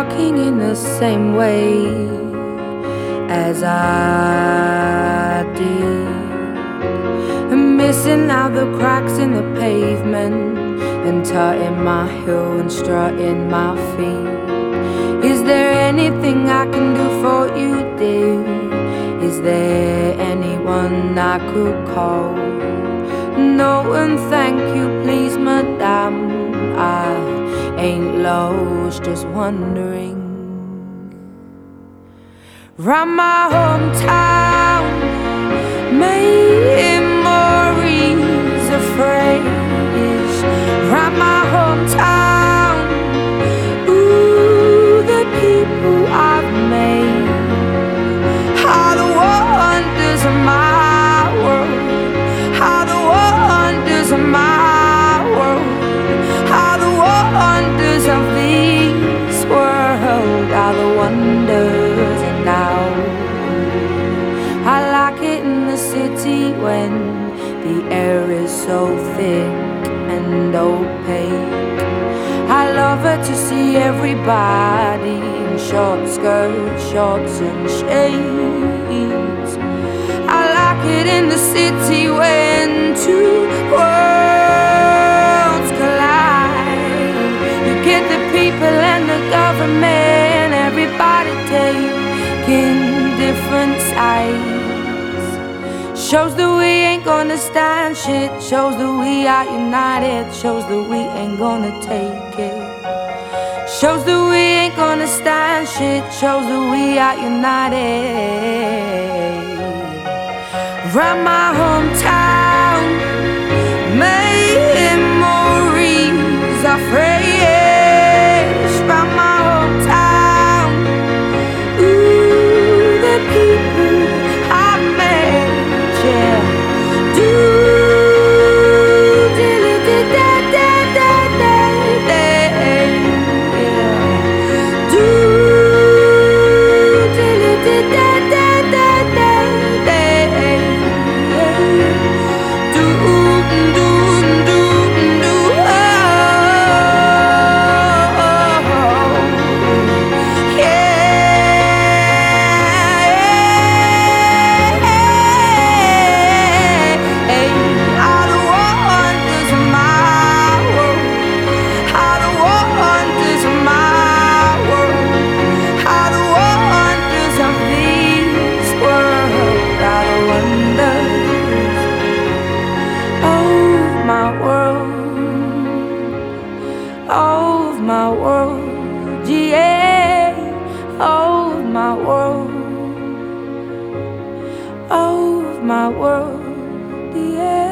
walking in the same way as I did, and missing out the cracks in the pavement, and tutting my heel and strutting my feet. Is there anything I can do for you, dear? Is there anyone I could call? No, and thank you, please, madame. I ain't lost, just wondering. Round my hometown, memories of phrase. Round my hometown, ooh, the people I've made. How the wonders of my world, how the wonders of my world, how the wonders of this world, how the wonders of now. I like it in the city when the air is so thick and opaque. I love it to see everybody in short skirts, shorts and shades. I like it in the city when two worlds collide. You get the people and the government, everybody taking different sides. Shows that we ain't gonna stand shit, shows that we are united, shows that we ain't gonna take it. Shows that we ain't gonna stand shit, shows that we are united. Round my hometown, memories are fresh. Round my hometown, ooh, the people I've met, yeah. Do diddly da da da da da, yeah. Do diddly da da da da da, do do do do, oh, yeah. All the wonders of my world, all the wonders of my world, all the wonders of this world, all the wonders of my world, of my world, yeah, of my world, of my world, yeah.